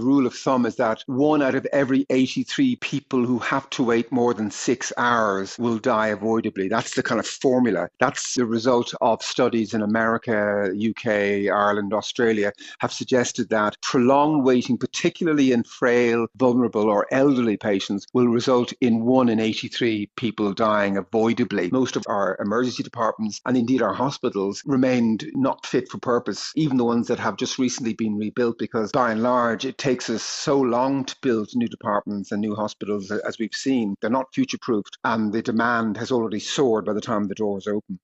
rule of thumb is that 1 out of every 83 people who have to wait more than 6 hours will die avoidably. That's the kind of formula. That's the result of studies in America, UK, Ireland, Australia have suggested that prolonged waiting, particularly in frail, vulnerable or elderly patients, will result in 1 in 83 people dying avoidably. Most of our emergency departments and indeed our hospitals remained not fit for purpose, even the ones that have just recently been rebuilt, because by and large it takes us so long to build new departments and new hospitals. As we've seen, they're not future proofed and the demand has already soared by the time the doors open.